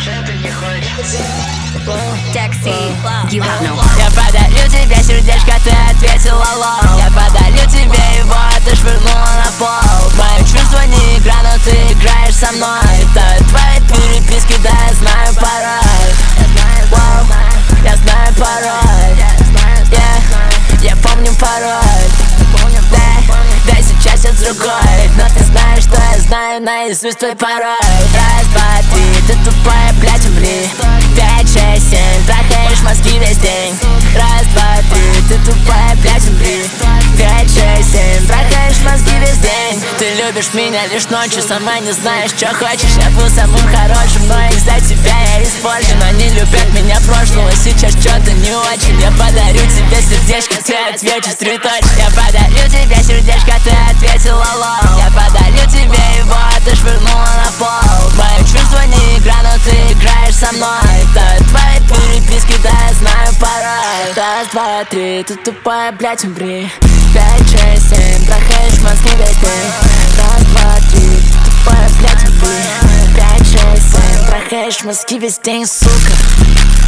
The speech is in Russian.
Я подарю тебе сердечко, ты ответила лол. Я подарю тебе его, ты швырнула на пол. Мои чувства не игра, но ты играешь со мной. Это твои переписки, да, я знаю пароль. Я знаю пароль. Я помню пароль. Да, сейчас я другой, но ты знаешь, что я знаю наизусть твой пароль. Раз, два, три, ты тупая, блядь, умри. 5, 6, 7, трахаешь мозги весь день. Раз, два, три, ты тупая, блядь, умри. 5, 6, 7, трахаешь мозги весь день. Ты любишь меня лишь ночью, сама не знаешь, что хочешь. Я был самым хорошим, но из-за тебя я испорчен. Они любят меня прошлого, сейчас что-то не очень. Я подарю тебе сердечко, ты ответишь 3 точки. Я подарю тебе сердечко, ты ответила лол. Я подарю тебе его, ты швырнула на пол. Мои чувства не игра, но ты играешь со мной. Это твои переписки, да, я знаю пароль. Раз, два, три, ты тупая, блядь, умри. 5, 6, 7, трахаешь мозги весь день. Раз, два, три, ты тупая, блядь, умри. 5, 6, 7, трахаешь мозги весь день, сука.